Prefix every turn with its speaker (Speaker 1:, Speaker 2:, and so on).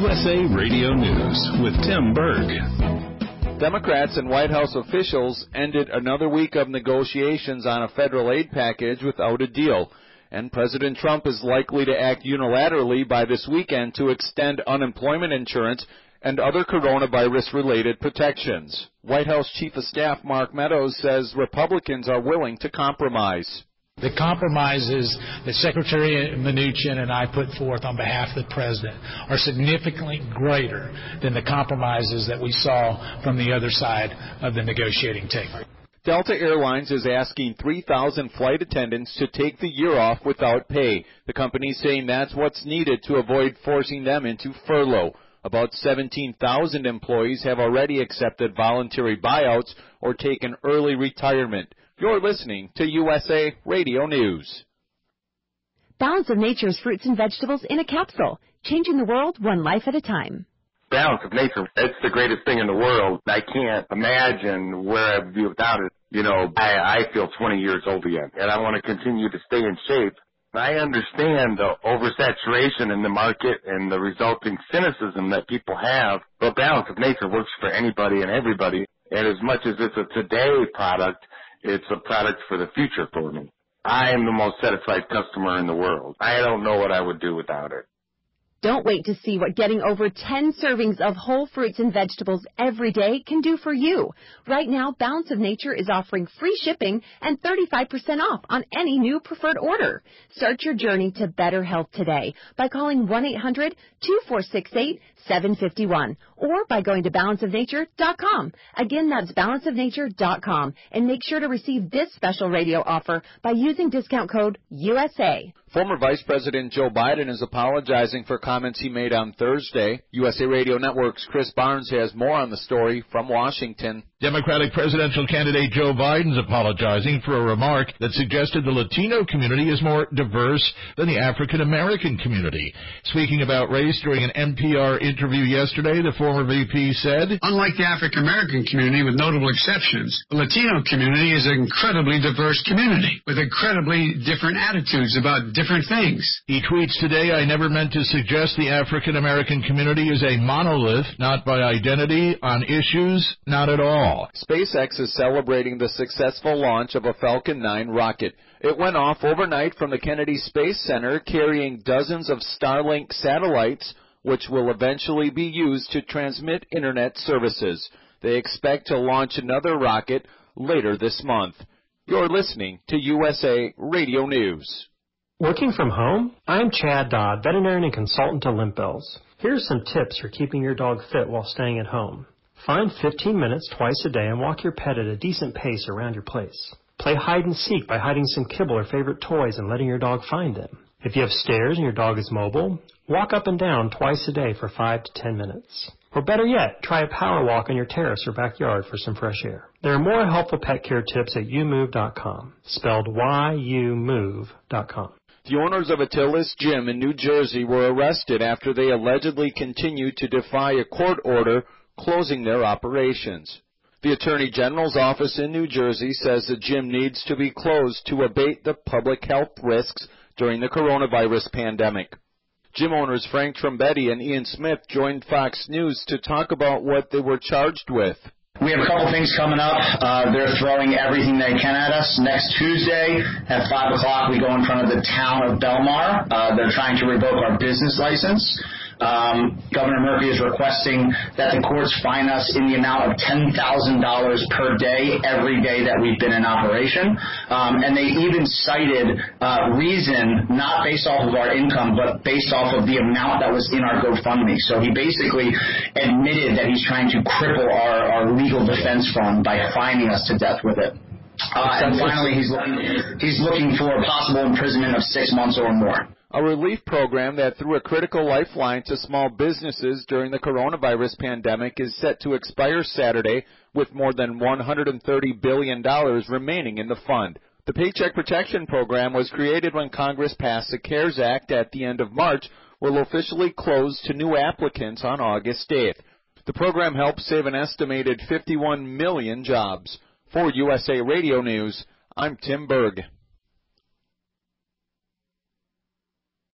Speaker 1: USA Radio News with Tim Berg.
Speaker 2: Democrats and White House officials ended another week of negotiations on a federal aid package without a deal. And President Trump is likely to act unilaterally by this weekend to extend unemployment insurance and other coronavirus-related protections. White House Chief of Staff Mark Meadows says Republicans are willing to compromise.
Speaker 3: The compromises that Secretary Mnuchin and I put forth on behalf of the President are significantly greater than the compromises that we saw from the other side of the negotiating table.
Speaker 2: Delta Airlines is asking 3,000 flight attendants to take the year off without pay. The company is saying that's what's needed to avoid forcing them into furlough. About 17,000 employees have already accepted voluntary buyouts or taken early retirement. You're listening to USA Radio News.
Speaker 4: Balance of Nature's fruits and vegetables in a capsule, changing the world one life at a time.
Speaker 5: Balance of Nature, it's the greatest thing in the world. I can't imagine where I'd be without it. You know, I feel 20 years old again, and I want to continue to stay in shape. I understand the oversaturation in the market and the resulting cynicism that people have, but Balance of Nature works for anybody and everybody. And as much as it's a today product, it's a product for the future for me. I am the most satisfied customer in the world. I don't know what I would do without it.
Speaker 4: Don't wait to see what getting over 10 servings of whole fruits and vegetables every day can do for you. Right now, Balance of Nature is offering free shipping and 35% off on any new preferred order. Start your journey to better health today by calling 1-800-2468-751 or by going to balanceofnature.com. Again, that's balanceofnature.com. And make sure to receive this special radio offer by using discount code USA.
Speaker 2: Former Vice President Joe Biden is apologizing for comments he made on Thursday. USA Radio Network's Chris Barnes has more on the story from Washington.
Speaker 6: Democratic presidential candidate Joe Biden's apologizing for a remark that suggested the Latino community is more diverse than the African-American community. Speaking about race during an NPR interview yesterday, the former VP said,
Speaker 7: "Unlike the African-American community, with notable exceptions, the Latino community is an incredibly diverse community with incredibly different attitudes about different things."
Speaker 6: He tweets today, "I never meant to suggest the African-American community is a monolith, not by identity, on issues, not at all."
Speaker 2: SpaceX is celebrating the successful launch of a Falcon 9 rocket. It went off overnight from the Kennedy Space Center carrying dozens of Starlink satellites, which will eventually be used to transmit internet services. They expect to launch another rocket later this month. You're listening to USA Radio News.
Speaker 8: Working from home? I'm Chad Dodd, veterinarian and consultant to Limp Bells. Here's some tips for keeping your dog fit while staying at home. Find 15 minutes twice a day and walk your pet at a decent pace around your place. Play hide and seek by hiding some kibble or favorite toys and letting your dog find them. If you have stairs and your dog is mobile, walk up and down twice a day for 5 to 10 minutes. Or better yet, try a power walk on your terrace or backyard for some fresh air. There are more helpful pet care tips at youmove.com, spelled YOUMOVE.com.
Speaker 2: The owners of Atilis Gym in New Jersey were arrested after they allegedly continued to defy a court order closing their operations. The Attorney General's office in New Jersey says the gym needs to be closed to abate the public health risks during the coronavirus pandemic. Gym owners Frank Trombetti and Ian Smith joined Fox News to talk about what they were charged with.
Speaker 9: We have a couple things coming up. They're throwing everything they can at us. Next Tuesday at 5 o'clock, we go in front of the town of Belmar. They're trying to revoke our business license. Governor Murphy is requesting that the courts fine us in the amount of $10,000 per day every day that we've been in operation. And they even cited reason not based off of our income, but based off of the amount that was in our GoFundMe. So he basically admitted that he's trying to cripple our legal defense fund by fining us to death with it. And finally, he's looking for possible imprisonment of 6 months or more.
Speaker 2: A relief program that threw a critical lifeline to small businesses during the coronavirus pandemic is set to expire Saturday with more than $130 billion remaining in the fund. The Paycheck Protection Program was created when Congress passed the CARES Act at the end of March, will officially close to new applicants on August 8th. The program helps save an estimated 51 million jobs. For USA Radio News, I'm Tim Berg.